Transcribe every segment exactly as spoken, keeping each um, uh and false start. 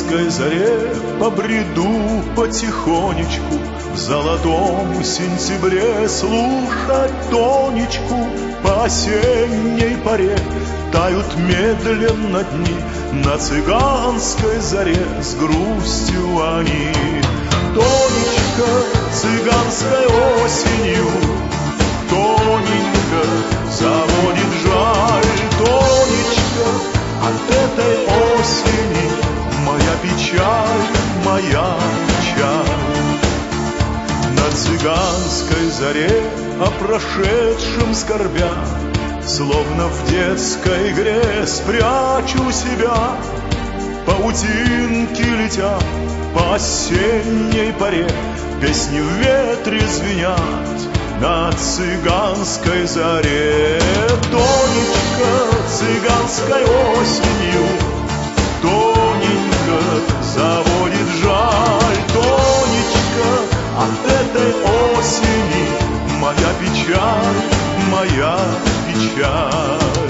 цыганской заре побреду потихонечку, в золотом сентябре слушать Тонечку. По осенней поре тают медленно дни, на цыганской заре с грустью они. Тонечка, цыганской осенью, тоненько заводит жаль. Тонечка, от этой осени моя печаль, моя печаль. На цыганской заре о прошедшем скорбя, словно в детской игре спрячу себя. Паутинки летят по осенней поре, песни в ветре звенят на цыганской заре. Тонечка, цыганской осенью, тоненько заводит жаль. Тонечка, от этой осени моя печаль, моя печаль.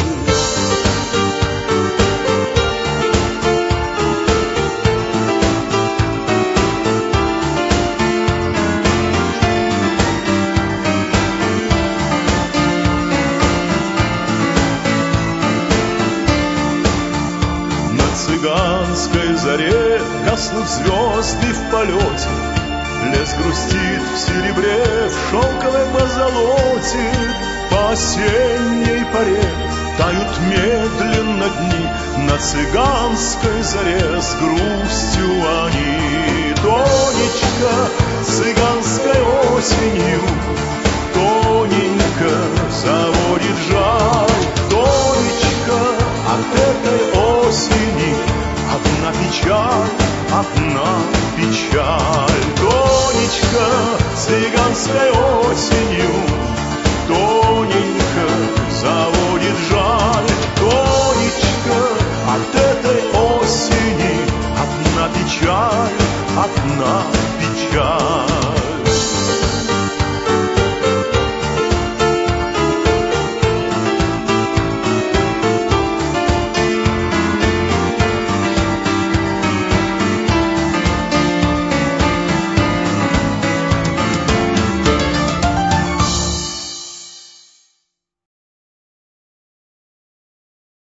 На цыганской заре гаснут звезды в полете, лес грустит в серебре, в шелковой позолоте. По осенней поре тают медленно дни, на цыганской заре с грустью они. Тонечка, цыганской осенью, тоненько заводит жаль. Тонечка, от этой осени одна печаль, одна печаль. Тонечка, цыганской осенью, тоненько заводит жаль. Тонечка, от этой осени одна печаль, одна печаль.